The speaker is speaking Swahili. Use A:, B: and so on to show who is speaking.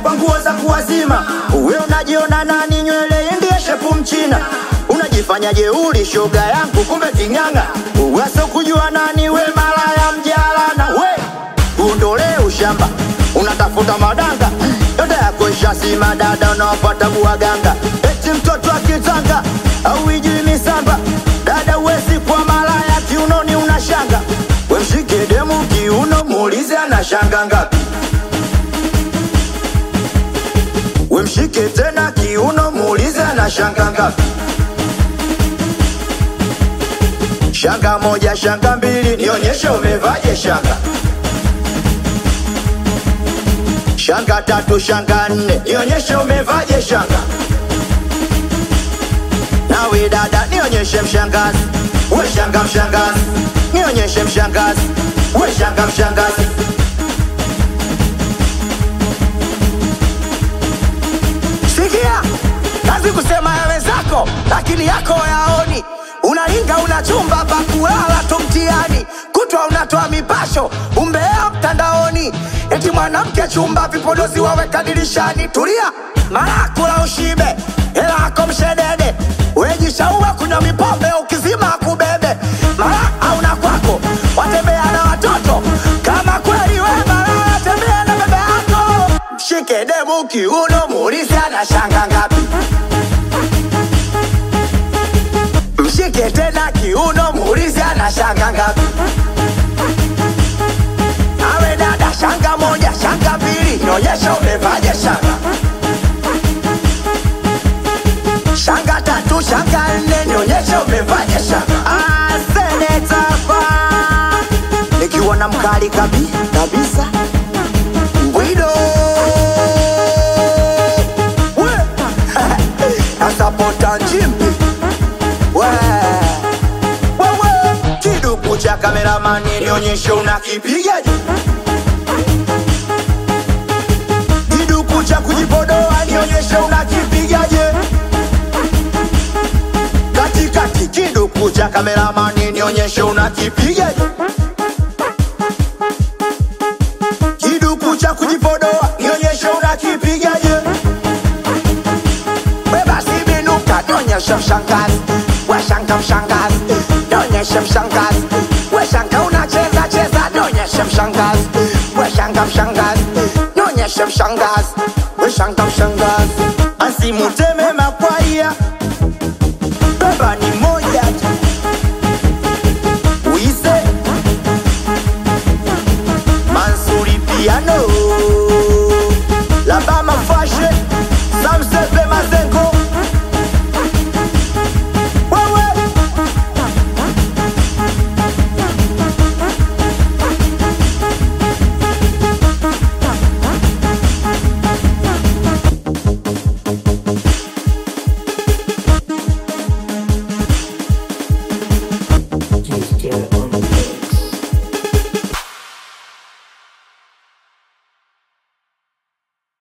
A: kwa nguo za kuwazima. Wewe unajiona nani? Nywele ndiye shepu mchina. Unajifanya jeuri shoga yangu kumbe kinganga. Waso kujua nani we malaya mjalana. We uondole ushamba unatafuta madanga. Yote yako ishasima dada unawapata buwaganga. Eti mtoto akitanga au ijui misamba. Dada uwezi kwa malaya kiunoni unashanga. We mshike demu kiuno muulize anashanga ngapi. We mshike tena kiuno muulize anashanga ngapi. Shanga moja shanga mbili nionyeshe umevaje shanga. Shanga tatu shanga nne nionyeshe umevaje shanga. Nawe dada nionyeshe mshangazi. We shanga mshangazi. Nionyeshe mshangazi. We shanga mshangazi. Sikia kazi kusema ya wenzako lakini yako yaoni. Unalinga unachumba pa kulala tu mtiani. Kutwa unatoa mipasho umbea mtandaoni. Eti mwanamke chumba vipodozi waweka dirishani. Tulia mara kula ushibe hela yako mshedede. Wejishaua kunywa mipombe ukizima kubebe. Mara hauna kwako watembea na watoto. Kama kweli we mara tembea na bebe yako. Mshike demu kiuno muulize anashanga ngapi. Mshike tena kiuno muulize anashanga ngapi. Awe dada shanga moja shanga mbili nionyesha umevaje shanga. Shanga tatu shanga nne nionyesha umevaje shanga. Seneta pa nikiwa na mkali kabisa Bwido we nasapota njimbi we kiduku cha kameramani nionyeshe unakipigaje. Kiduku cha kujipodoa nionyeshe unakipigaje. Katikati kiduku cha kameramani nionyeshe unakipigaje. Kiduku cha kujipodoa nionyeshe unakipigaje. Beba sibinuka nionyeshe mshangazi. We shanga mshangazi. Nionyeshe mshangazi. We shanga unacheza cheza nionyeshe mshangazi. We shanga mshangazi. Nionyeshe mshangazi. We shanga mshangazi. Asimuteme makwaya. Beba ni